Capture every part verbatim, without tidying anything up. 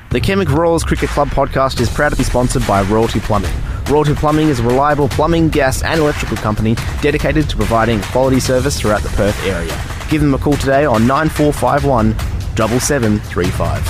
The Kenwick Royals Cricket Club podcast is proud to be sponsored by Royalty Plumbing. Royalty Plumbing is a reliable plumbing, gas and electrical company dedicated to providing quality service throughout the Perth area. Give them a call today on nine four five one, seven seven three five.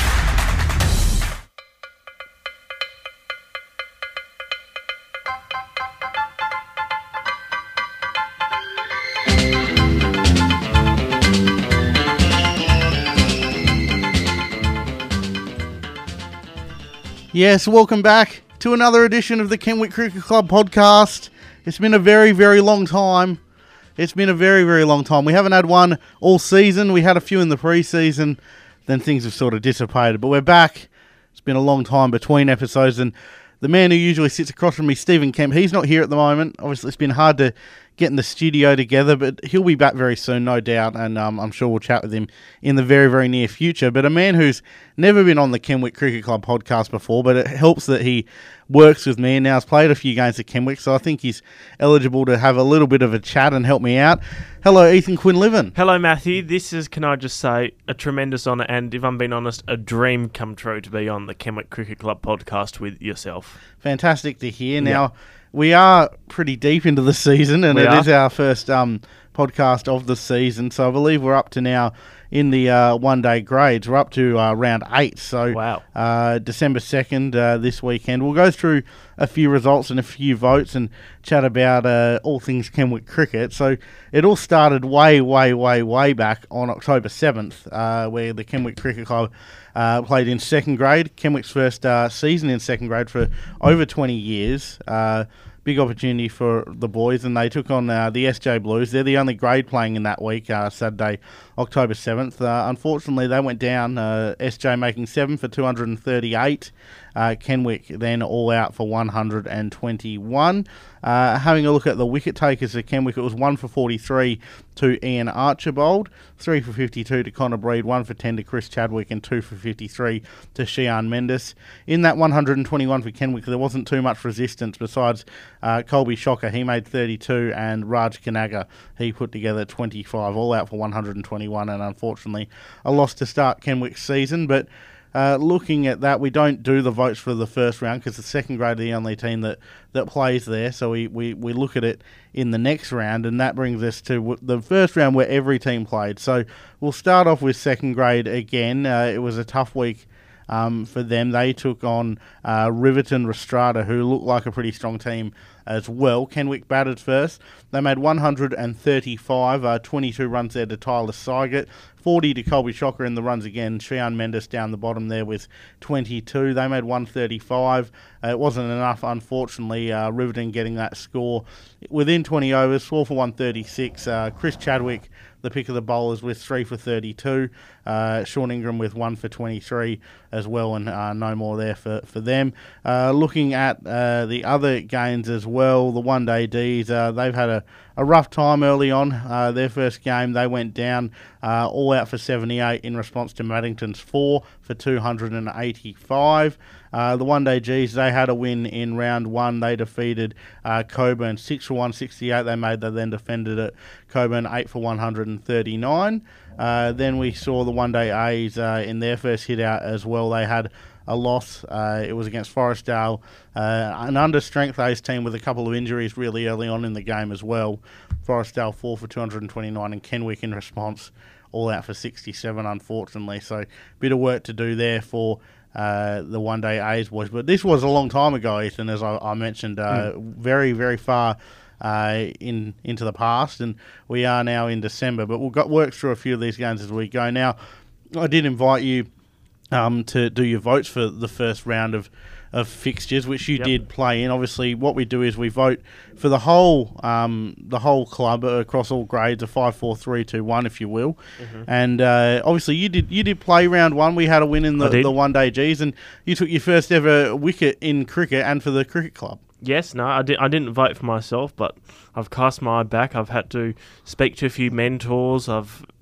Yes, welcome back to another edition of the Kenwick Cricket Club podcast. It's been a very, very long time. It's been a very, very long time. We haven't had one all season. We had a few in the pre-season. Then things have sort of dissipated. But we're back. It's been a long time between episodes. And the man who usually sits across from me, Stephen Kemp, he's not here at the moment. Obviously, it's been hard to get in the studio together, but he'll be back very soon, no doubt, and um, I'm sure we'll chat with him in the very, very near future. But a man who's never been on the Kenwick Cricket Club podcast before, but it helps that he works with me and now has played a few games at Kenwick, so I think he's eligible to have a little bit of a chat and help me out. Hello, Ethan Quinlivan. Hello, Matthew. This is, can I just say, a tremendous honour, and if I'm being honest, a dream come true to be on the Kenwick Cricket Club podcast with yourself. Fantastic to hear. Now, yep. We are pretty deep into the season, and we it are. is our first um, podcast of the season. So I believe we're up to now in the uh, one-day grades. We're up to uh, round eight. So wow. uh, December second uh, this weekend. We'll go through a few results and a few votes and chat about uh, all things Kenwick cricket. So it all started way, way, way, way back on October seventh, uh, where the Kenwick Cricket Club uh, played in second grade. Kenwick's first uh, season in second grade for over twenty years. Uh, Big opportunity for the boys, and they took on uh, the S J Blues. They're the only grade playing in that week, uh, Saturday, October seventh. Uh, unfortunately, they went down, uh, S J making seven for two hundred thirty-eight. Uh, Kenwick then all out for one hundred twenty-one. Uh, having a look at the wicket takers at Kenwick, it was one for forty-three to Ian Archibald, three for fifty-two to Connor Breed, one for ten to Chris Chadwick, and two for fifty-three to Shian Mendes. In that one hundred twenty-one for Kenwick, there wasn't too much resistance besides uh, Colby Shocker. He made thirty-two, and Raj Kanaga, he put together twenty-five, all out for one hundred twenty-one, and unfortunately a loss to start Kenwick's season. But Uh, looking at that, we don't do the votes for the first round because the second grade are the only team that, that plays there. So we, we, we look at it in the next round, and that brings us to w- the first round where every team played. So we'll start off with second grade again. Uh, it was a tough week um, for them. They took on uh, Riverton Restrada, who looked like a pretty strong team as well. Kenwick batted first. They made one hundred thirty-five, uh, twenty-two runs there to Tyler Sygert, forty to Colby Shocker in the runs again. Shian Mendes down the bottom there with twenty-two. They made one thirty-five. Uh, it wasn't enough, unfortunately. Uh, Riverton getting that score within twenty overs, four for one thirty-six. Uh, Chris Chadwick, the pick of the bowlers, with three for thirty-two. Uh, Sean Ingram with one for twenty-three as well, and uh, no more there for, for them. Uh, looking at uh, the other games as well, the one-day Ds, uh, they've had a, a rough time early on. Uh, their first game, they went down uh, all out for seventy-eight in response to Maddington's four for two hundred eighty-five. Uh, the one-day Gs, they had a win in round one. They defeated uh, Coburn six for one sixty-eight. They made, they then defended it. Coburn eight for one hundred thirty-nine. Uh, then we saw the one-day A's uh, in their first hit out as well. They had a loss. Uh, it was against Forestdale, uh, an under-strength A's team with a couple of injuries really early on in the game as well. Forestdale four for two hundred twenty-nine, and Kenwick in response all out for sixty-seven, unfortunately. So bit of work to do there for uh, the one-day A's boys. But this was a long time ago, Ethan, as I, I mentioned, uh, mm. very, very far uh, in into the past, and we are now in December. But we'll got work through a few of these games as we go. Now, I did invite you um, to do your votes for the first round of of fixtures, which you yep. did play in. Obviously, what we do is we vote for the whole um, the whole club across all grades, a five, four, three, two, one, if you will. Mm-hmm. And uh, obviously, you did you did play round one. We had a win in the, the one day Gs, and you took your first ever wicket in cricket and for the cricket club. Yes, no, I, did, I didn't vote for myself, but I've cast my eye back. I've had to speak to a few mentors. I've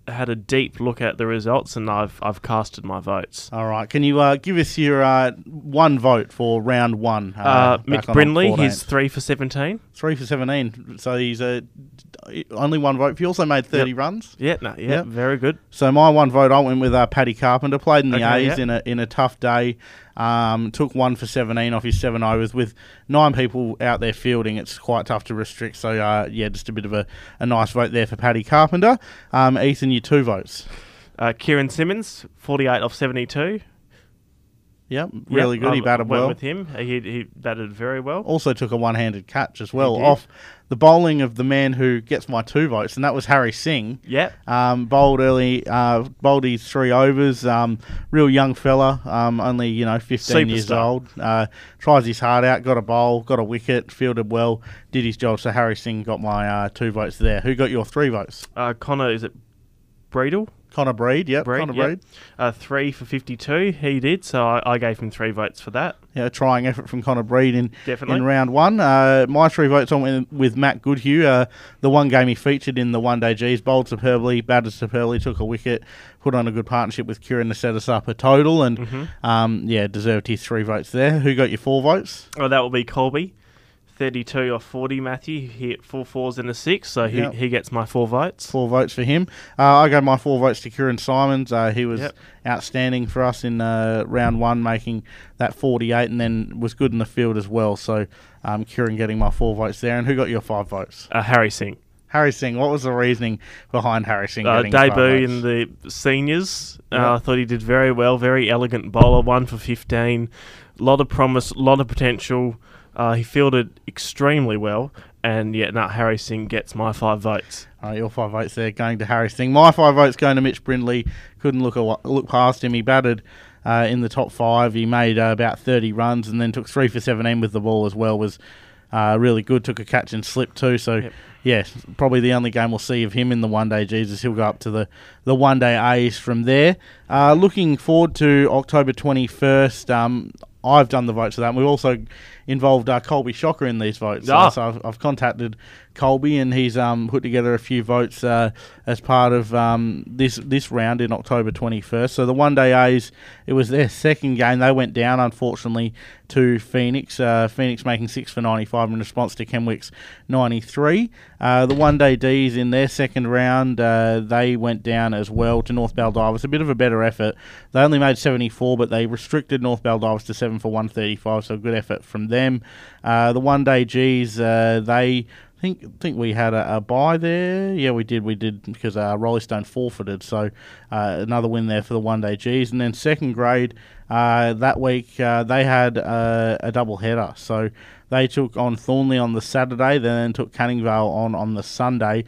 had a deep look at the results, and I've I've casted my votes. All right. Can you uh, give us your uh, one vote for round one? Uh, Uh, back Mick on Brindley, fourteenth? he's three for seventeen. Three for seventeen. So he's uh, only one vote. He also made thirty Yep. runs. Yeah, no, yeah, Yep. very good. So my one vote, I went with uh, Paddy Carpenter. Played in the Okay, A's yeah. in a in a tough day. Um, took one for seventeen off his seven overs with nine people out there fielding. It's quite tough to restrict. So uh, yeah, just a bit of a, a nice vote there for Paddy Carpenter. Um, Ethan, you two votes. Uh, Kieran Simmons, forty-eight off seventy-two. Yep, really Yep, good. He I batted went well. with him. He he batted very well. Also took a one-handed catch as well He did. off the bowling of the man who gets my two votes, and that was Harry Singh. Yep. Um, bowled early, uh, bowled his three overs. Um, real young fella, um, only you know fifteen years Superstar. old. Uh, tries his heart out, got a bowl, got a wicket, fielded well, did his job. So Harry Singh got my uh, two votes there. Who got your three votes? Uh, Connor, is it Breedle? Connor Breed, yep, Breed, Connor yep. Breed. Uh, three for fifty-two. He did, so I, I gave him three votes for that. Yeah, trying effort from Connor Breed in, Definitely. in round one. Uh, my three votes on with, with Matt Goodhue. Uh, the one game he featured in the one-day Gs, bowled superbly, batted superbly, took a wicket, put on a good partnership with Kieran to set us up a total, and Mm-hmm. um, yeah, deserved his three votes there. Who got your four votes? Oh, that will be Colby. thirty-two off forty, Matthew. He hit four fours and a six, so he, Yep. he gets my four votes. Four votes for him. Uh, I gave my four votes to Kieran Simons. Uh, he was Yep. outstanding for us in uh, round one, making that forty-eight, and then was good in the field as well. So um, Kieran getting my four votes there. And who got your five votes? Uh, Harry Singh. Harry Singh. What was the reasoning behind Harry Singh Uh, getting five debut votes? in the seniors. Uh, Yep. I thought he did very well. Very elegant bowler, one for fifteen. Lot of promise, lot of potential. Uh, he fielded extremely well, and yet, no, Harry Singh gets my five votes. All right, your five votes there going to Harry Singh. My five votes going to Mitch Brindley. Couldn't look a, look past him. He batted uh, in the top five. He made uh, about thirty runs and then took three for seventeen with the ball as well. Was uh, really good. Took a catch and slipped too. So, Yep. yeah, probably the only game we'll see of him in the one-day Jesus. He'll go up to the, the one-day A's from there. Uh, looking forward to October twenty-first. Um, I've done the votes for that. And we've also involved uh, Colby Shocker in these votes. Ah. Uh, so I've, I've contacted Colby, and he's um, put together a few votes uh, as part of um, this this round in October twenty-first. So the One Day A's, it was their second game. They went down, unfortunately, to Phoenix. Uh, Phoenix making six for ninety-five in response to Kenwick's ninety-three. Uh, the One Day D's in their second round, uh, they went down as well to North Baldivis. A bit of a better effort. They only made seventy-four, but they restricted North Baldivis to seven for one thirty-five, so good effort from them. Uh, the One Day G's, uh, they... I think think we had a, a bye there. Yeah, we did. We did because uh, Rolling Stone forfeited. So uh, another win there for the one day Gs. And then second grade uh, that week uh, they had uh, a double header. So they took on Thornley on the Saturday, then took Canning Vale on on the Sunday.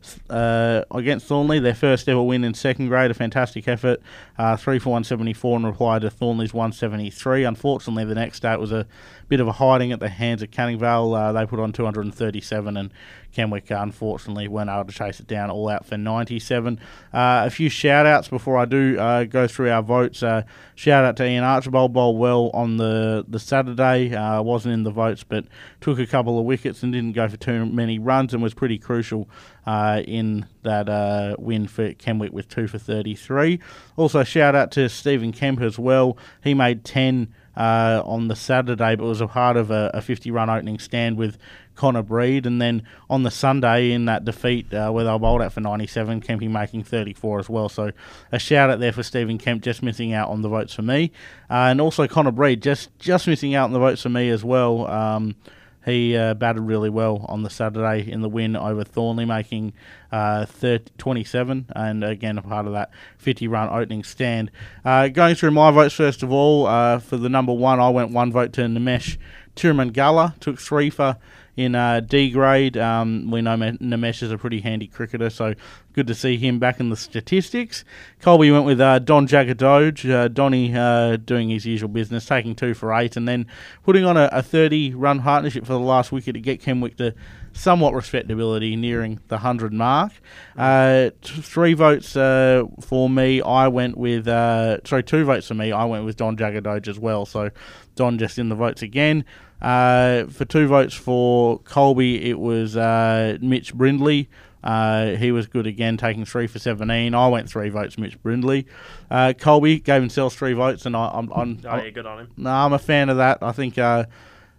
Uh, against Thornley, their first ever win in second grade, a fantastic effort, uh, three for one seventy-four in reply to Thornley's one seventy-three. Unfortunately, the next day it was a bit of a hiding at the hands of Canning Vale. Uh, they put on two hundred thirty-seven, and Kenwick uh, unfortunately weren't able to chase it down, all out for ninety-seven. Uh, a few shout outs before I do uh, go through our votes. Uh, shout out to Ian Archibald, bowled well on the, the Saturday, uh, wasn't in the votes but took a couple of wickets and didn't go for too many runs and was pretty crucial uh, in that uh, win for Kenwick with two for thirty-three. Also shout out to Stephen Kemp as well. He made ten uh, on the Saturday, but was a part of a, a fifty run opening stand with Connor Breed, and then on the Sunday in that defeat uh, where they were bowled out for ninety-seven, Kempy making thirty-four as well. So a shout out there for Stephen Kemp, just missing out on the votes for me, uh, and also Connor Breed just just missing out on the votes for me as well. Um, He uh, batted really well on the Saturday in the win over Thornley, making uh, thirty, twenty-seven, and again a part of that fifty run opening stand. Uh, going through my votes first of all, uh, for the number one, I went one vote to Nimesh Tirumangala, took three for in uh, D grade. Um, we know Nimesh is a pretty handy cricketer, so good to see him back in the statistics. Colby went with uh, Don Jagadoj, uh, Donny uh, doing his usual business, taking two for eight, and then putting on a, a thirty run partnership for the last wicket to get Kenwick to somewhat respectability, nearing the one hundred mark. Uh, t- three votes uh, for me, I went with, uh, sorry, two votes for me, I went with Don Jagadoj as well, so Don just in the votes again. Uh, for two votes for Colby, it was uh, Mitch Brindley. Uh, he was good again, taking three for seventeen. I went three votes, Mitch Brindley. Uh, Colby gave himself three votes, and I, I'm, I'm, Oh, yeah, good on him. no, I'm a fan of that. I think, uh,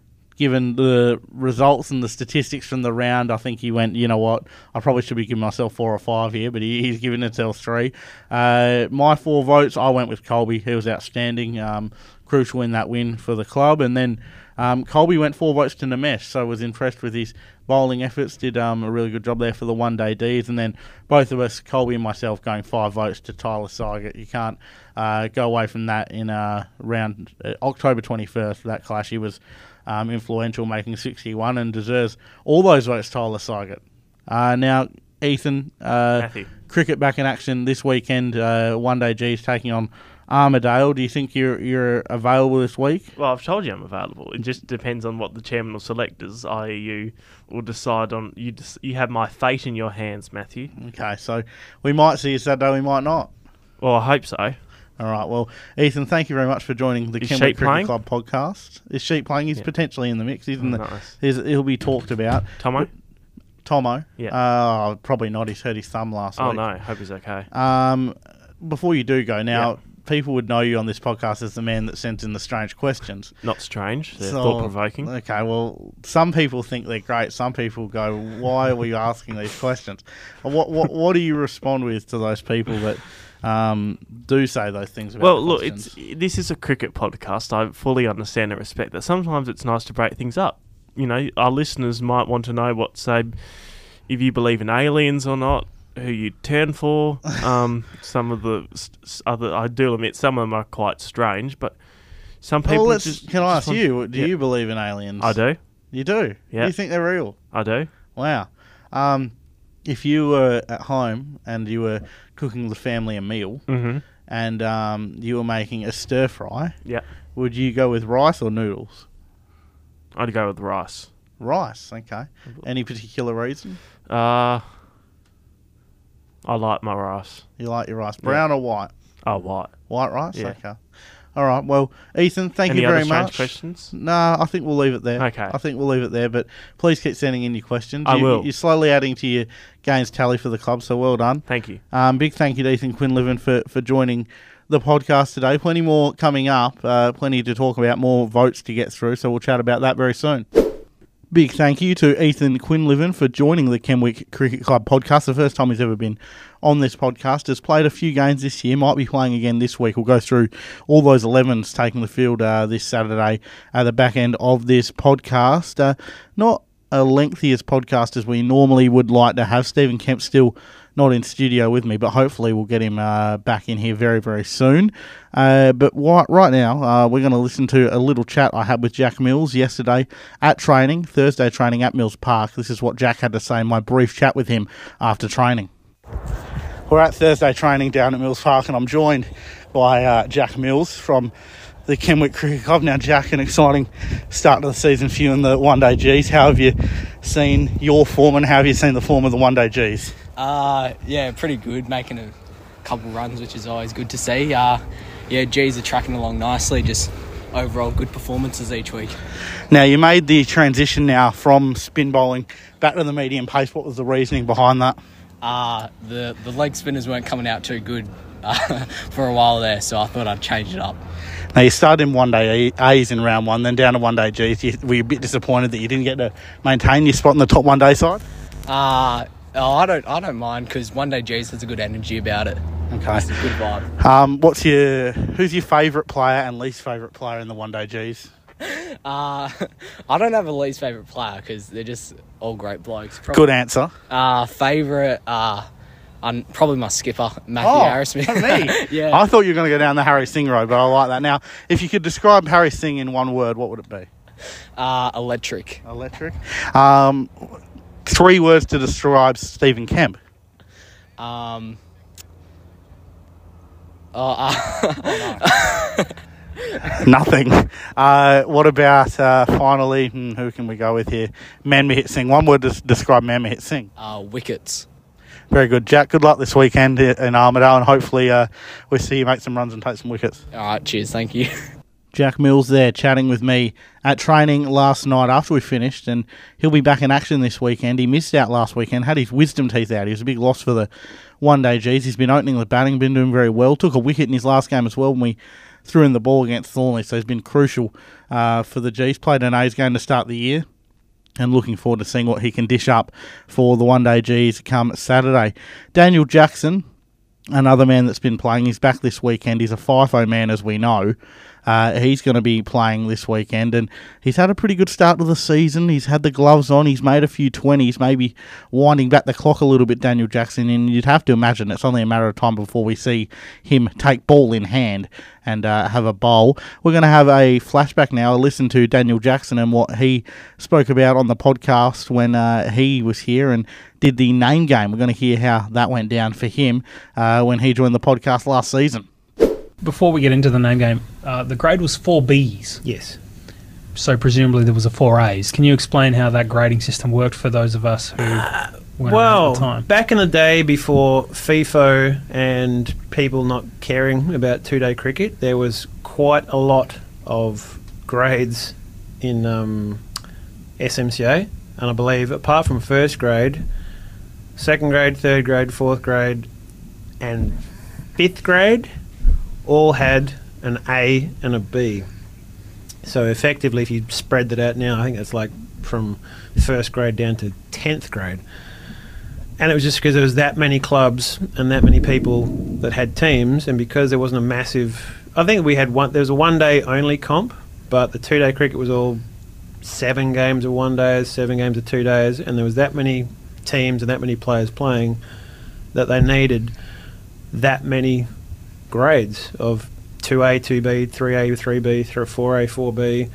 given the results and the statistics from the round, I think he went, you know what, I probably should be giving myself four or five here, but he, he's given himself three. Uh, my four votes, I went with Colby. He was outstanding, um, crucial in that win for the club. And then um, Colby went four votes to Namesh, so I was impressed with his bowling efforts, did um, a really good job there for the one-day Ds. And then both of us, Colby and myself, going five votes to Tyler Seiget. You can't uh, go away from that in uh, round uh, October twenty-first for that clash. He was um, influential, making sixty-one, and deserves all those votes, Tyler Seiget. Uh, now, Ethan, uh, Matthew. cricket back in action this weekend. Uh, one-day G's taking on Armidale. Do you think you're you're available this week? Well, I've told you I'm available. It just depends on what the chairman or selectors, that is you, will decide on. You des- you have my fate in your hands, Matthew. Okay, so we might see you Saturday, we might not. Well, I hope so. All right, well, Ethan, thank you very much for joining the Is Kenwood Sheep Cricket playing? Club podcast. Is Sheep playing? He's Yeah. potentially in the mix. He's in Oh, the, nice. he's, he'll be talked about. Tomo? Tomo? Yeah. Uh, probably not. He's hurt his thumb last Oh, week. no. Hope he's okay. Um, before you do go, now, Yeah. people would know you on this podcast as the man that sends in the strange questions. Not strange. They're So- thought-provoking. Okay, well, some people think they're great. Some people go, "Why are we asking these questions?" What what what do you respond with to those people that um, do say those things about? Well, the look, questions? it's this is a cricket podcast. I fully understand and respect that. Sometimes it's nice to break things up. You know, our listeners might want to know what, say, if you believe in aliens or not, who you turn for. Um, some of the st- s- other, I do admit, some of them are quite strange, but some people Well, let's, just. can I just ask want- you? Do Yeah. you believe in aliens? I do. You do? Yeah. You think they're real? I do. Wow. Um, if you were at home and you were cooking the family a meal Mm-hmm. and um, you were making a stir fry, Yeah. would you go with rice or noodles? I'd go with rice. Rice, okay. Any particular reason? Uh, I like my rice. You like your rice brown or white? Oh, white. White rice, Yeah. okay. All right. Well, Ethan, thank Any you other very strange much. questions? No, I think we'll leave it there. Okay. I think we'll leave it there, but please keep sending in your questions. I you, will. You're slowly adding to your gains tally for the club, so well done. Thank you. Um, big thank you to Ethan Quinlivan for, for joining the podcast today. Plenty more coming up, uh, plenty to talk about, more votes to get through, so we'll chat about that very soon. Big thank you to Ethan Quinlivan for joining the Kenwick Cricket Club podcast. The first time he's ever been on this podcast. Has played a few games this year, might be playing again this week. We'll go through all those elevens taking the field uh, this Saturday at the back end of this podcast. Uh, not a lengthy as podcast as we normally would like to have. Stephen Kemp still not in studio with me, but hopefully we'll get him uh, back in here very, very soon. Uh, but right, right now, uh, we're going to listen to a little chat I had with Jack Mills yesterday at training, Thursday training at Mills Park. This is what Jack had to say in my brief chat with him after training. We're at Thursday training down at Mills Park, and I'm joined by uh, Jack Mills from the Kenwick Cricket Club. Now, Jack, an exciting start to the season for you in the one-day Gs. How have you seen your form, and how have you seen the form of the one-day Gs? Uh, yeah, pretty good. Making a couple runs, which is always good to see. Uh, yeah, G's are tracking along nicely. Just overall good performances each week. Now, you made the transition now from spin bowling back to the medium pace. What was the reasoning behind that? Uh, the, the leg spinners weren't coming out too good uh, for a while there, so I thought I'd change it up. Now, you started in one-day A's in round one, then down to one-day Gs. You, were you a bit disappointed that you didn't get to maintain your spot in the top one-day side? Uh, oh, I don't I don't mind because one day G's has a good energy about it. Okay. It's a good vibe. Um, what's your who's your favourite player and least favourite player in the one-day Gs? Uh, I don't have a least favourite player because they're just all great blokes. Probably, Good answer. Uh, favourite, uh, um, probably my skipper, Matthew Oh, Harrismith. me? Yeah. I thought you were going to go down the Harry Singh road, but I like that. Now, if you could describe Harry Singh in one word, what would it be? Uh, electric. Electric. Um, three words to describe Stephen Kemp. Um. Oh, uh, Nothing. Uh, what about, uh, finally, hmm, who can we go with here? Manmohit Singh. One word to s- describe Manmohit Singh. uh, wickets. Very good, Jack. Good luck this weekend in Armidale, and hopefully uh, we see you make some runs and take some wickets. All right, cheers. Thank you. Jack Mills there chatting with me at training last night after we finished, and he'll be back in action this weekend. He missed out last weekend, had his wisdom teeth out. He was a big loss for the one-day G's. He's been opening the batting, been doing very well. Took a wicket in his last game as well when we threw in the ball against Thornley, so he's been crucial uh, for the G's. Played an A's game to start the year, and looking forward to seeing what he can dish up for the one-day G's come Saturday. Daniel Jackson, another man that's been playing, he's back this weekend. He's a FIFO man, as we know. Uh, he's going to be playing this weekend, and he's had a pretty good start to the season. He's had the gloves on. He's made a few twenties, maybe winding back the clock a little bit, Daniel Jackson, and you'd have to imagine it's only a matter of time before we see him take ball in hand and uh, have a bowl. We're going to have a flashback now, listen to Daniel Jackson and what he spoke about on the podcast when uh, he was here and did the name game. We're going to hear how that went down for him uh, when he joined the podcast last season. Before we get into the name game, uh, the grade was four Bs. Yes. So presumably there was a four A's. Can you explain how that grading system worked for those of us who Uh, weren't around well, at the time? back in the day before FIFO and people not caring about two-day cricket, there was quite a lot of grades in um, S M C A. And I believe apart from first grade, second grade, third grade, fourth grade, and fifth grade all had an A and a B. So effectively, if you spread that out now, I think it's like from first grade down to tenth grade. And it was just because there was that many clubs and that many people that had teams, and because there wasn't a massive... I think we had one... There was a one-day only comp, but the two-day cricket was all seven games of one days, seven games of two days, and there was that many teams and that many players playing that they needed that many grades of two A, two B, three A, three B, four A, four B.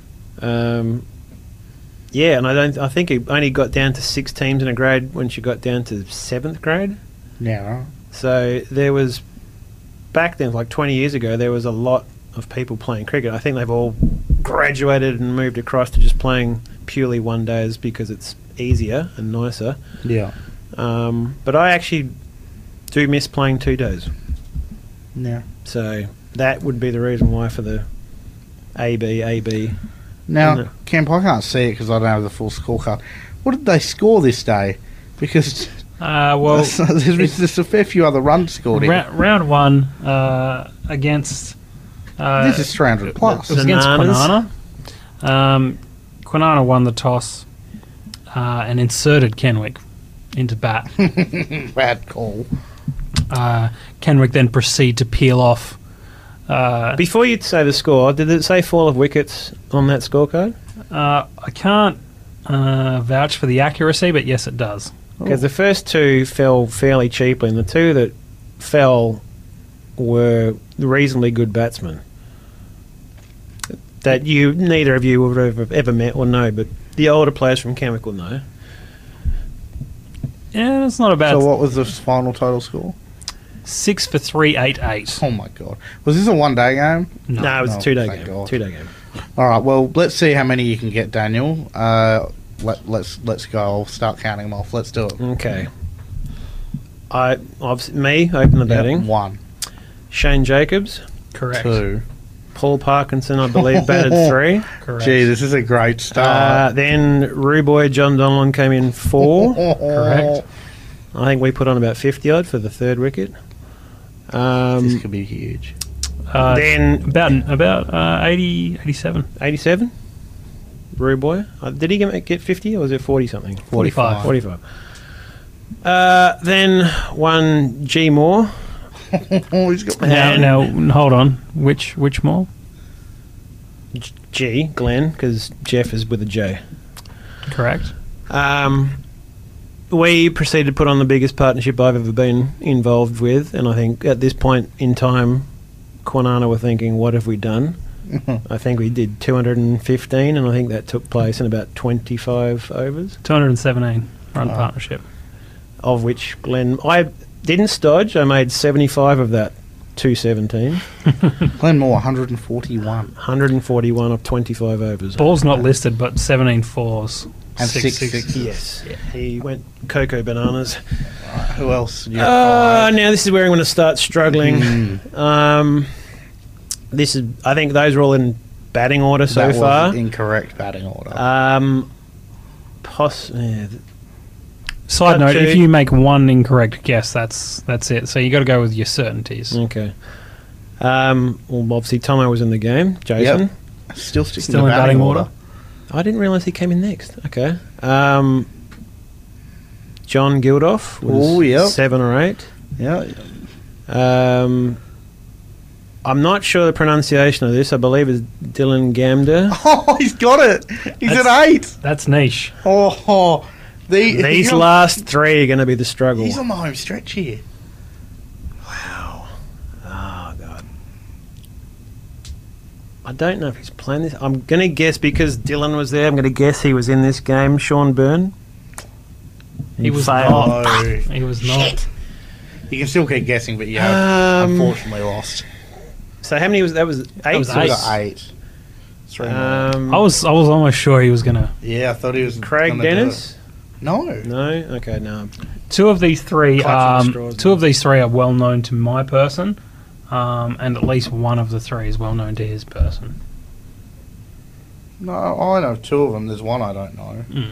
Um, yeah, and I don't. I think it only got down to six teams in a grade when she got down to seventh grade. Yeah. So there was, back then, like twenty years ago, there was a lot of people playing cricket. I think they've all graduated and moved across to just playing purely one days because it's easier and nicer. Yeah. Um, but I actually do miss playing two days. Yeah. So that would be the reason why for the A B, A B. Now, No. Camp, I can't see it because I don't have the full scorecard. What did they score this day? Because Uh, well, there's, there's, there's a fair few other runs scored here. ra- round one uh, against... Uh, This is three hundred plus. It was against Bananas. Kwinana. Um, Kwinana won the toss uh, and inserted Kenwick into bat. Bad call. Uh, Kenwick then proceed to peel off. Uh, Before you say the score, did it say fall of wickets on that scorecard? uh, I can't uh, vouch for the accuracy, but yes, it does. Because the first two fell fairly cheaply, and the two that fell were reasonably good batsmen that you neither of you would have ever met or know, but the older players from Kenwick will know. Yeah, it's not a bad. So what was the final total score? Six for three, eight, eight. Oh, my God. Was this a one-day game? No, it was No, a two-day thank game. God. Two-day game. All right, well, let's see how many you can get, Daniel. Uh, let, let's let's go. I'll start counting them off. Let's do it. Okay. I, obviously, me, open the Yep, batting. one, Shane Jacobs. Correct. two. Paul Parkinson, I believe, batted three. Correct. Gee, this is a great Uh, start. then Ruboy John Donlan came in four. Correct. I think we put on about fifty odd for the third wicket. This Um, could be huge. Uh, then about about uh, eighty, eighty-seven. eighty-seven. Ruboy. Uh, did he get, get fifty or was it forty something? forty-five. forty-five. Uh, then one G Moore. Oh, he's got Now, And- now, hold on. Which which more? G- G, Glenn, because Jeff is with a J. Correct. Um, we proceeded to put on the biggest partnership I've ever been involved with, and I think at this point in time, Kwinana were thinking, what have we done? I think we did two hundred fifteen, and I think that took place in about twenty-five overs, two hundred seventeen run Wow. partnership. of which Glenn... I didn't stodge. I made seventy-five of that two seventeen. Glenn Moore, one hundred forty-one. one hundred forty-one of twenty-five overs. Ball's not listed, but seventeen fours. And six sixes. Yes. He went cocoa bananas. Right, who else? You Uh, now this is where I'm going to start struggling. Mm. Um, this is. I think those are all in batting order so that was far. incorrect batting order. Um, poss- yeah, th- Side Uh, note: two- if you make one incorrect guess, that's that's it. So you got to go with your certainties. okay. Um, well, obviously Tomo was in the game. Jason. Yep. Still sticking Still to in batting, batting order. order. I didn't realise he came in next. Okay. Um, John Gildoff was Oh, yep. seven or eight. Yeah. Um, I'm not sure the pronunciation of this. I believe it's Dylan Gamder. Oh, he's got it. He's That's- at eight. That's niche. Oh, oh. The, These he's on- last three are going to be the struggle. He's on the home stretch here. Wow. Oh, God. I don't know if he's playing this. I'm going to guess because Dylan was there. I'm going to guess he was in this game. Sean Byrne. He was failed. not. Oh, He was not. you can still keep guessing, but you have Um, unfortunately lost. So how many was that? Was eight? was So we eight. got eight. Three more. Um, I was I was almost sure he was gonna. Yeah, I thought he was Craig gonna do Dennis. it. No. No. Okay. No. Two of these three, Clutching the um, straws, two man. of these three are well known to my person, um, and at least one of the three is well known to his person. No, I know two of them. There's one I don't know. Mm.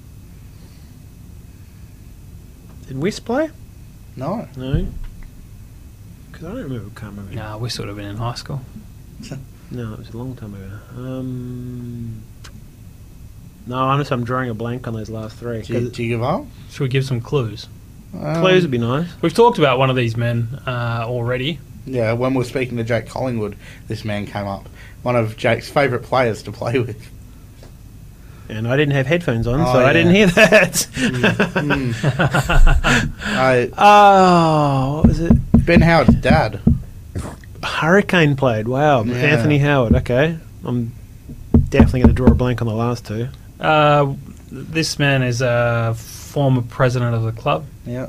Did Whist play? No. No. Because I don't remember. Can't remember. Nah, we sort of been in high school. No, it was a long time ago. Um, no, honestly, I'm drawing a blank on those last three. Do you, 'Cause do you give up? Should we give some clues? Um, clues would be nice. We've talked about one of these men uh, already. Yeah, when we were speaking to Jake Collingwood, this man came up. One of Jake's favourite players to play with. And I didn't have headphones on, Oh, so I yeah. didn't hear that. Mm. uh, Oh, what was it? Ben Howard's dad. Hurricane played. Wow, Yeah. Anthony Howard. Okay, I'm definitely going to draw a blank on the last two. Uh, this man is a former president of the club. Yeah.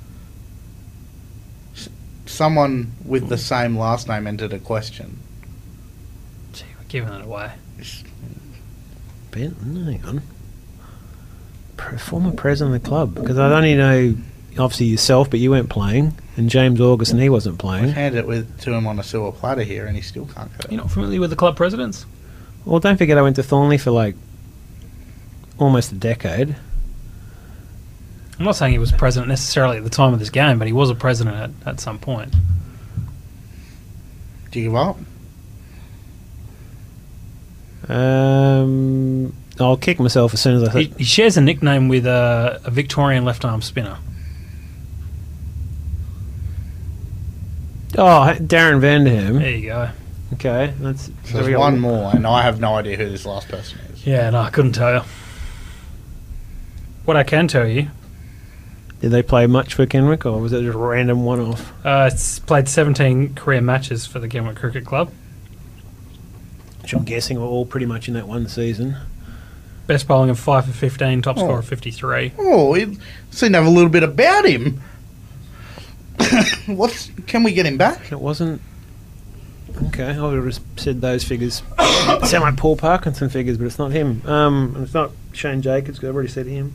S- Someone with the same last name entered a question. Gee, we're giving it away. Ben, hang on. Pre- former president of the club, because I only know obviously yourself, but you weren't playing, and James August, and he wasn't I've playing. handed it with, to him on a silver platter here, and he still can't get it. You're not familiar with the club presidents? Well, don't forget I went to Thornley for like almost a decade. I'm not saying he was president necessarily at the time of this game, but he was a president at, at some point. Do you give up? Um, I'll kick myself as soon as I He, he shares a nickname with a, a Victorian left-arm spinner. Oh, Darren Vanderham. There you go. Okay, that's So so we there's got one more, and I have no idea who this last person is. Yeah, no, I couldn't tell you. What I can tell you, Did they play much for Kenwick, or was it just a random one-off? uh, it's played seventeen career matches for the Kenwick Cricket Club. Which I'm guessing were all pretty much in that one season. Best bowling of five for fifteen, top Oh. score of fifty-three. Oh, he seemed to have a little bit about him. What's? Can we get him back? It wasn't. Okay, I would have just said those figures. Sound like Paul Parkinson figures, but it's not him. Um, and it's not Shane Jacobs, 'cause I've already said him.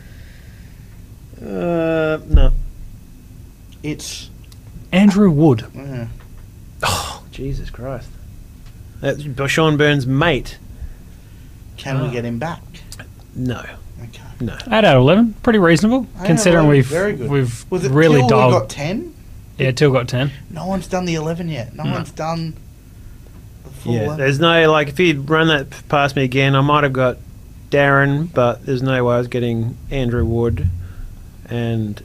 Uh, no. It's. Andrew Wood. Uh, Oh, Jesus Christ. That's Sean Burns' mate. can Ah. we get him back? No, Okay. no. eight out of eleven, pretty reasonable, Eight out of considering eleven, we've very good. we've Was it really Till who dialed. got ten? Yeah, Till got ten. No one's done the eleven yet. No No. one's done the full Yeah, eleven. there's no, like, if you'd run that past me again, I might have got Darren, but there's no way I was getting Andrew Wood, and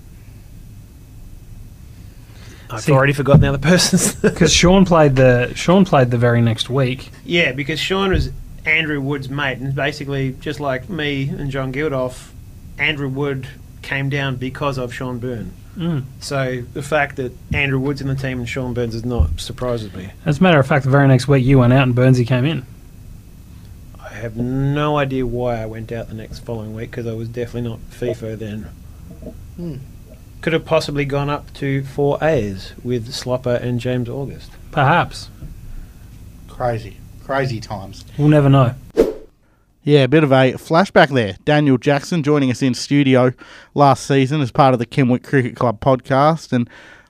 I've See- already forgotten the other persons. Because Sean played the Sean played the very next week. Yeah, because Sean was Andrew Wood's mate, and basically, just like me and John Gildoff, Andrew Wood came down because of Sean Byrne. Mm. So the fact that Andrew Wood's in the team and Sean Burns is not surprises me. As a matter of fact, the very next week you went out and Burnsy came in. I have no idea why I went out the next following week, because I was definitely not FIFO then. Hmm. Could have possibly gone up to four A's with Slopper and James August. Perhaps. Crazy. Crazy times. We'll never know. Yeah, a bit of a flashback there. Daniel Jackson joining us in studio last season as part of the Kenwick Cricket Club podcast, and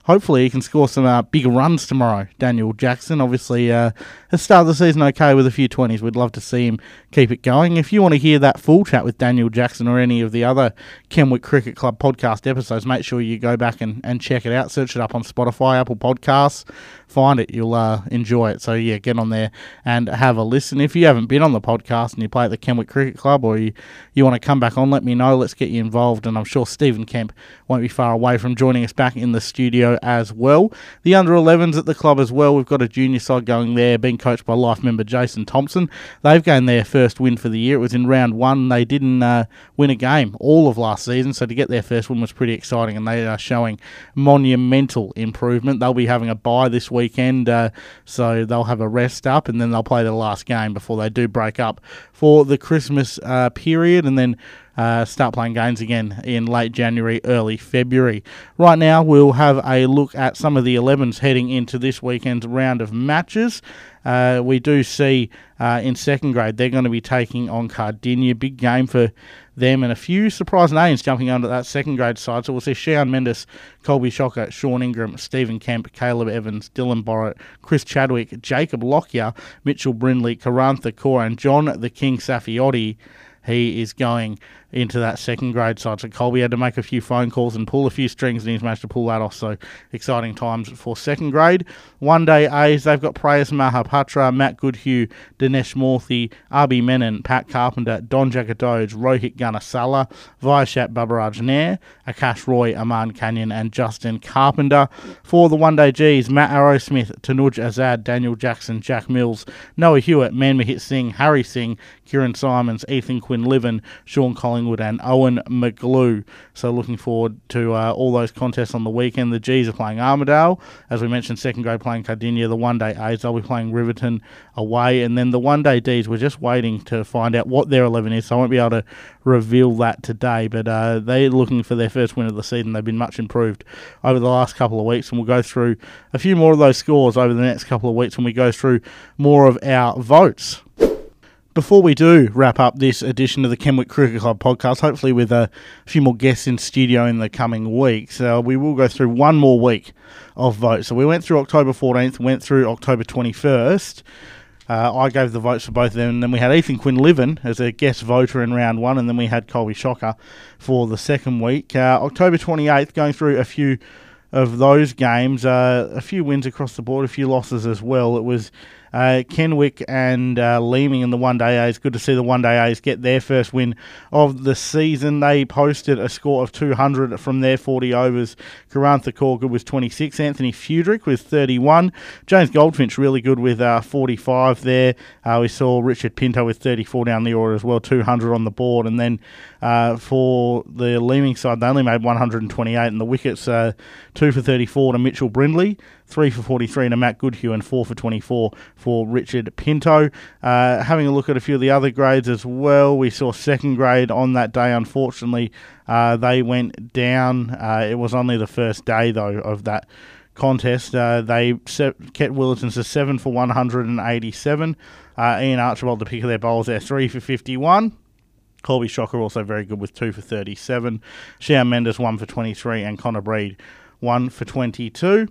hopefully he can score some uh, bigger runs tomorrow, Daniel Jackson. Obviously, uh, has started the season okay with a few twenties. We'd love to see him keep it going. If you want to hear that full chat with Daniel Jackson or any of the other Kenwick Cricket Club podcast episodes, make sure you go back and, and check it out. Search it up on Spotify, Apple Podcasts. Find it. You'll uh, enjoy it. So, yeah, get on there and have a listen. If you haven't been on the podcast and you play at the Kenwick Cricket Club or you, you want to come back on, let me know. Let's get you involved. And I'm sure Stephen Kemp won't be far away from joining us back in the studio as well. The under elevens at the club as well. We've got a junior side going there, being coached by life member Jason Thompson. They've gained their first win for the year. It was in round one. They didn't uh, win a game all of last season, so to get their first win was pretty exciting, and they are showing monumental improvement. They'll be having a bye this weekend, uh, so they'll have a rest up, and then they'll play their last game before they do break up for the Christmas uh, period, and then Uh, start playing games again in late January, early February. Right now, we'll have a look at some of the elevens heading into this weekend's round of matches. Uh, we do see uh, in second grade, they're going to be taking on Cardinia. Big game for them, and a few surprise names jumping under that second grade side. So we'll see Shian Mendes, Colby Shocker, Sean Ingram, Stephen Kemp, Caleb Evans, Dylan Borrett, Chris Chadwick, Jacob Lockyer, Mitchell Brindley, Karantha Kaur, and John the King Safiotti. He is going into that second grade side. So Colby had to make a few phone calls and pull a few strings, and he's managed to pull that off. So exciting times for second grade. One day A's, they've got Prayas Mahapatra, Matt Goodhue, Dinesh Morthy, Arby Menon, Pat Carpenter, Don Jagadoj, Rohit Gunasala, Vaishat Babaraj Nair, Akash Roy, Aman Canyon, and Justin Carpenter. For the one day G's, Matt Arrowsmith, Tanuj Azad, Daniel Jackson, Jack Mills, Noah Hewitt, Manmahit Singh, Harry Singh, Kieran Simons, Ethan Quinn-Liven, Sean Collingwood, and Owen McGlue. So looking forward to uh, all those contests on the weekend. The G's are playing Armidale. As we mentioned, second grade playing Cardinia. The one-day A's, they'll be playing Riverton away. And then the one-day D's, we're just waiting to find out what their eleven is, so I won't be able to reveal that today. But uh, they're looking for their first win of the season. They've been much improved over the last couple of weeks, and we'll go through a few more of those scores over the next couple of weeks when we go through more of our votes. Before we do wrap up this edition of the Kenwick Cricket Club podcast, hopefully with a few more guests in studio in the coming weeks, uh, we will go through one more week of votes. So we went through October fourteenth, went through October twenty-first. Uh, I gave the votes for both of them, and then we had Ethan Quinn-Liven as a guest voter in round one, and then we had Colby Shocker for the second week. Uh, October twenty-eighth, going through a few of those games, uh, a few wins across the board, a few losses as well. It was Uh, Kenwick and uh, Leeming in the one-day A's. Good to see the one-day A's get their first win of the season. They posted a score of two hundred from their forty overs. Karantha Kaur good was twenty-six. Anthony Fudrick with thirty-one. James Goldfinch really good with uh, forty-five there. Uh, we saw Richard Pinto with thirty-four down the order as well, two hundred on the board. And then uh, for the Leeming side, they only made one hundred twenty-eight, and the wickets, uh, two for thirty-four to Mitchell Brindley, three for forty-three to Matt Goodhue, and four for twenty-four for Richard Pinto. Uh, having a look at a few of the other grades as well, we saw second grade on that day. Unfortunately, uh, they went down. Uh, it was only the first day, though, of that contest. Uh, they set, kept Willetons to seven for one hundred eighty-seven. Uh, Ian Archibald, the pick of their bowls there, three for fifty-one. Colby Shocker also very good with two for thirty-seven. Shian Mendes, one for twenty-three, and Connor Breed, one for twenty-two.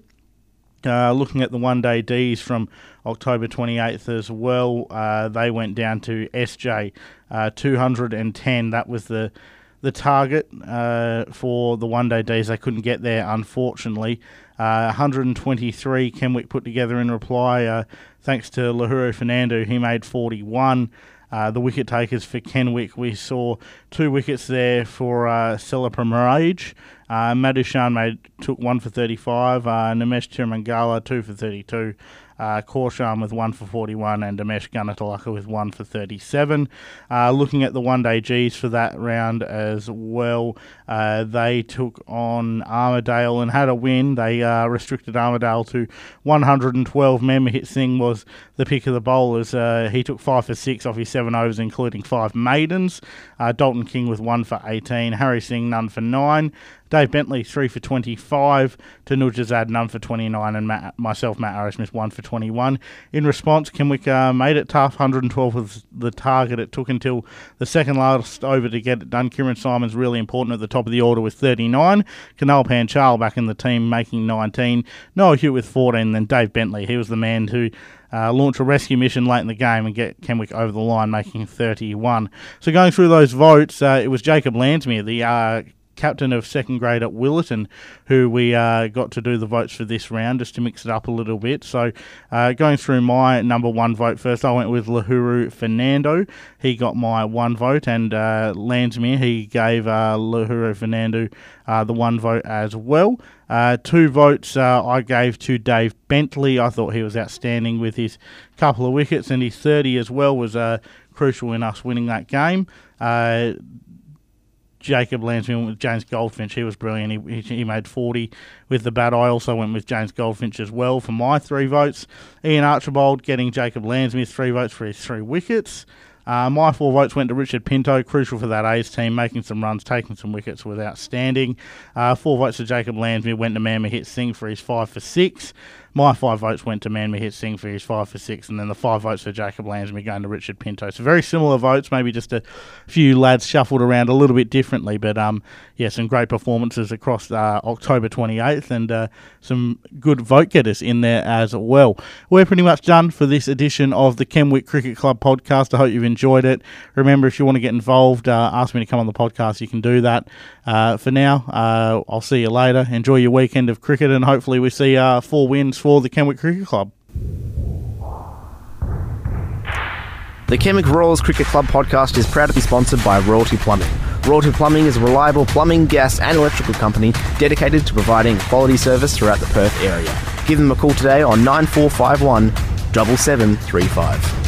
Uh, looking at the one-day Ds from October twenty-eighth as well, uh, they went down to S J, uh, two hundred ten. That was the the target uh, for the one-day Ds. They couldn't get there, unfortunately. Uh, one hundred twenty-three Kenwick put together in reply, uh, thanks to Lahuru Fernando. He made forty-one. Uh, the wicket takers for Kenwick, we saw two wickets there for uh, Stella Pramarage. Uh, Madhushan made took one for thirty-five. Uh, Nimesh Tirumangala two for thirty-two. Uh, Korshan with one for forty-one, and Damesh Gunatalaka with one for thirty-seven. Uh, looking at the one-day Gs for that round as well, uh, they took on Armidale and had a win. They uh, restricted Armidale to one hundred twelve. Manmahit Singh was the pick of the bowlers. Uh, he took five for six off his seven overs, including five maidens. Uh, Dalton King with one for eighteen. Harry Singh, none for nine. Dave Bentley, three for twenty-five. Tanujazad, none for twenty-nine. And Matt, myself, Matt Arrowsmith, one for twenty-one. In response, Kenwick uh, made it tough. one hundred twelve was the target. It took until the second last over to get it done. Kieran Simon's really important at the top of the order with thirty-nine. Kanal Panchal back in the team making nineteen. Noah Hewitt with fourteen. Then Dave Bentley. He was the man who Uh, launch a rescue mission late in the game and get Kenwick over the line, making thirty-one. So going through those votes, uh, it was Jacob Landsmere, the uh, captain of second grade at Willetton, who we uh, got to do the votes for this round, just to mix it up a little bit. So uh, going through my number one vote first, I went with Lahuru Fernando. He got my one vote, and uh, Landsmere, he gave uh, Lahuru Fernando uh, the one vote as well. Uh, two votes uh, I gave to Dave Bentley. I thought he was outstanding with his couple of wickets, and his thirty as well was uh, crucial in us winning that game. Uh, Jacob Landsmere went with James Goldfinch. He was brilliant. He, he made forty with the bat. I also went with James Goldfinch as well for my three votes. Ian Archibald getting Jacob Landsmere three votes for his three wickets. Uh, my four votes went to Richard Pinto, crucial for that A's team, making some runs, taking some wickets, was outstanding. Uh, four votes to Jacob Landsmere went to Manmahit Singh for his five for six. My five votes went to Manmahit Singh for his five for six, and then the five votes for Jacob Landsmere going to Richard Pinto. So very similar votes, maybe just a few lads shuffled around a little bit differently, but um, yeah, some great performances across uh, October twenty-eighth, and uh, some good vote getters in there as well. We're pretty much done for this edition of the Kenwick Cricket Club podcast. I hope you've enjoyed it. Remember, if you want to get involved, uh, ask me to come on the podcast, you can do that. Uh, for now, uh, I'll see you later. Enjoy your weekend of cricket, and hopefully we see uh, four wins for the Kenwick Cricket Club. The Kenwick Royals Cricket Club podcast is proud to be sponsored by Royalty Plumbing. Royalty Plumbing is a reliable plumbing, gas and electrical company dedicated to providing quality service throughout the Perth area. Give them a call today on nine four five one, seven seven three five.